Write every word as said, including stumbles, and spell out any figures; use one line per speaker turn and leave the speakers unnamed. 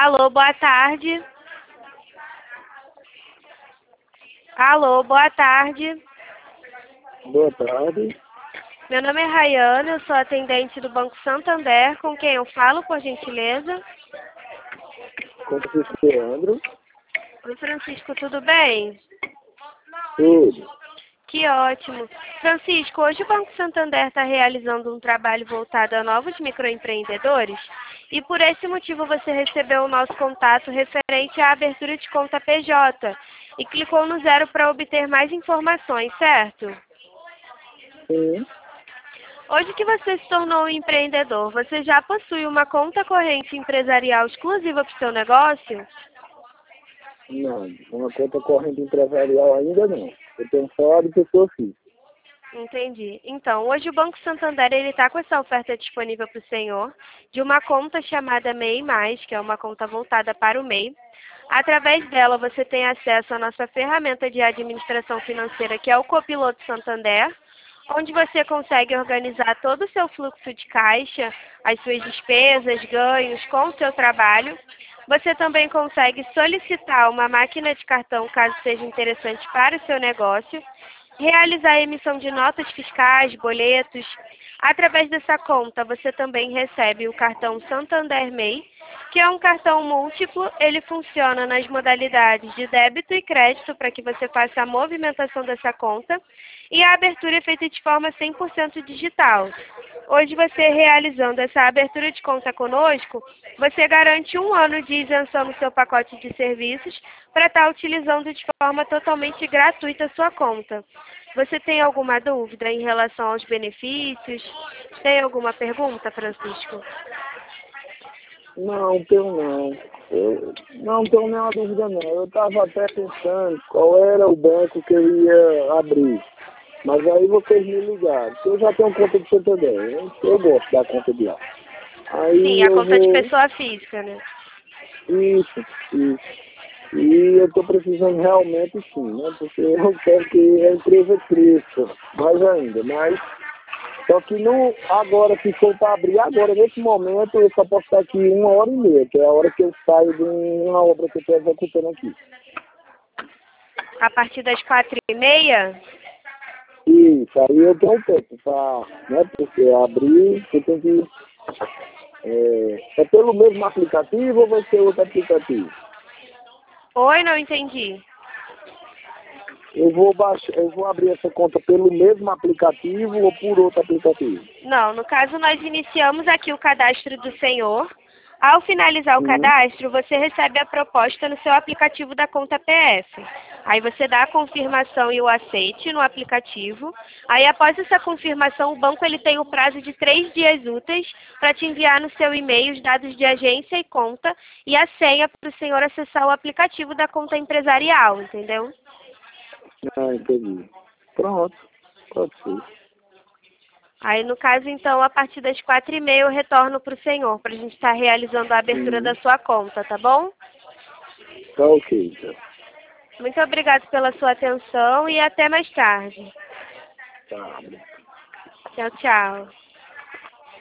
Alô, boa tarde. Alô, boa tarde.
Boa tarde.
Meu nome é Rayana, eu sou atendente do Banco Santander, com quem eu falo, por gentileza?
Com Francisco Leandro.
Oi, Francisco, tudo bem?
Tudo.
Que ótimo. Francisco, hoje o Banco Santander está realizando um trabalho voltado a novos microempreendedores e por esse motivo você recebeu o nosso contato referente à abertura de conta P J e clicou no zero para obter mais informações, certo?
Sim.
Hoje que você se tornou um empreendedor, você já possui uma conta corrente empresarial exclusiva para o seu negócio?
Não, uma conta corrente empresarial ainda não. Eu tenho só de pessoa física.
Entendi. Então, hoje o Banco Santander ele está com essa oferta disponível para o senhor de uma conta chamada M E I Mais, que é uma conta voltada para o M E I. Através dela, você tem acesso à nossa ferramenta de administração financeira, que é o Copiloto Santander, onde você consegue organizar todo o seu fluxo de caixa, as suas despesas, ganhos com o seu trabalho. Você também consegue solicitar uma máquina de cartão, caso seja interessante para o seu negócio, realizar a emissão de notas fiscais, boletos. Através dessa conta, você também recebe o cartão Santander M E I, que é um cartão múltiplo. Ele funciona nas modalidades de débito e crédito para que você faça a movimentação dessa conta e a abertura é feita de forma cem por cento digital. Hoje, você realizando essa abertura de conta conosco, você garante um ano de isenção no seu pacote de serviços para estar utilizando de forma totalmente gratuita a sua conta. Você tem alguma dúvida em relação aos benefícios? Tem alguma pergunta, Francisco?
Não, tenho não. Eu não tenho nenhuma dúvida não. Eu estava até pensando qual era o banco que eu ia abrir. Mas aí vocês me ligaram. Eu já tenho conta de Santander. Eu, eu gosto da conta de lá.
Sim,
Aí
a
eu
conta de
vou.
pessoa física, né?
Isso, isso. E eu estou precisando realmente sim, né? Porque eu quero que a empresa cresça mais ainda. Mas só que não, agora, se for para abrir agora, nesse momento, eu só posso estar aqui uma hora e meia, que é a hora que eu saio de uma obra que eu estou executando aqui.
A partir das quatro e meia?
Isso, aí eu tenho tempo para, né, porque abrir, você tem que, é, é pelo mesmo aplicativo ou vai ser outro aplicativo?
Oi, não entendi.
Eu vou baixar, eu vou abrir essa conta pelo mesmo aplicativo ou por outro aplicativo?
Não, no caso nós iniciamos aqui o cadastro do senhor. Ao finalizar o
Uhum.
cadastro, você recebe a proposta no seu aplicativo da conta P F. Aí você dá a confirmação e o aceite no aplicativo. Aí após essa confirmação, o banco ele tem o prazo de três dias úteis para te enviar no seu e-mail os dados de agência e conta e a senha para o senhor acessar o aplicativo da conta empresarial, entendeu?
Ah, entendi. Pronto, pode ser.
Aí, no caso, então, a partir das quatro e meia eu retorno para o senhor, para a gente estar realizando a abertura da
Uhum.
sua conta, tá bom?
Tá ok, então.
Muito obrigada pela sua atenção e até mais tarde.
Tá.
Tchau, tchau.